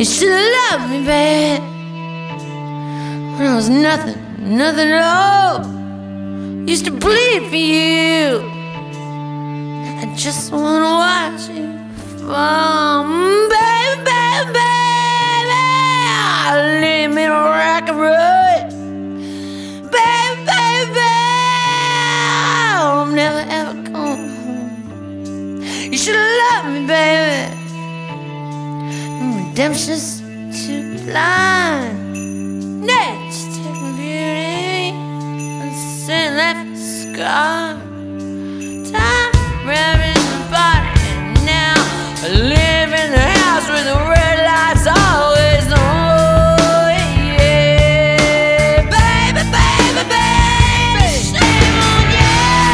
You should've loved me, babe, when I was nothing, nothing at all. Used to bleed for you. I just wanna watch you fall, baby, baby, baby. Leave me to rock and roll, baby, baby, baby. I'm never ever going home. You should've loved me, baby. Redemption's too blind. Nay, just take my beauty and send that scar. Time wrapping the body, and now I live in the house with the red lights always on. Yeah, baby, baby, baby, shame on you.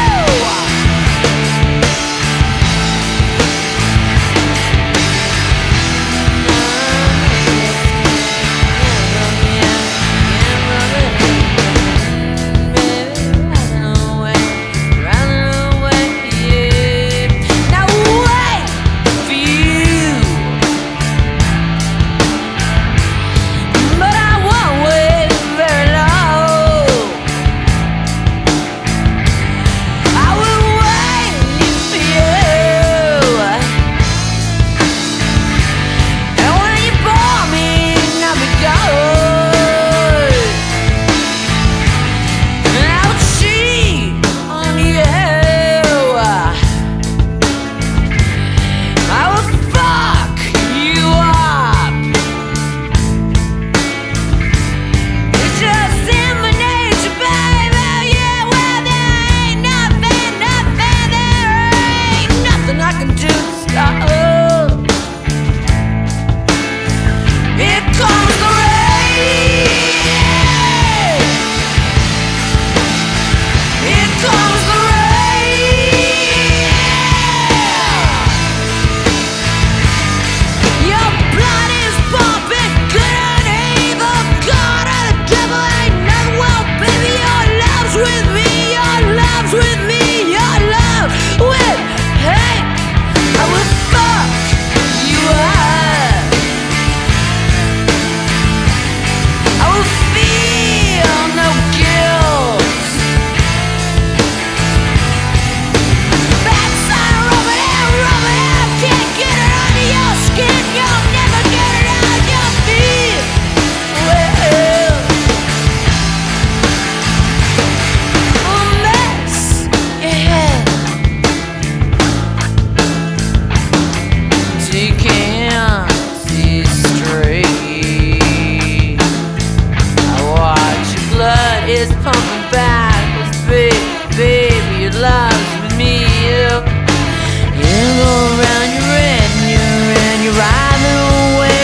Is pumping backwards, baby, your love's with me. You go around, you're red, you're riding away.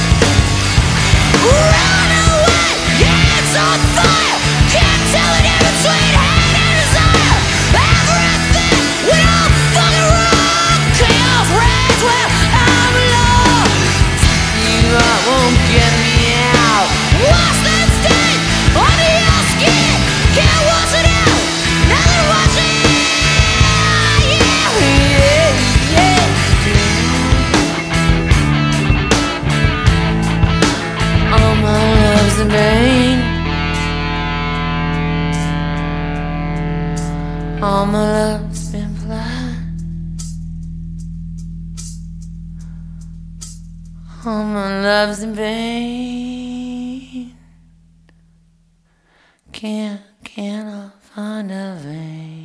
Run away, yeah, it's on fire. Can't tell it in between hate and desire. Everything went all fucking wrong. Chaos reigns when I'm alone. You won't get me out. What's that stain under your skin? Can't wash it out. Nothing wash it. Yeah, yeah, yeah. All my love's in vain. All my love's been blind. All my love's in vain. Can't I find a vein?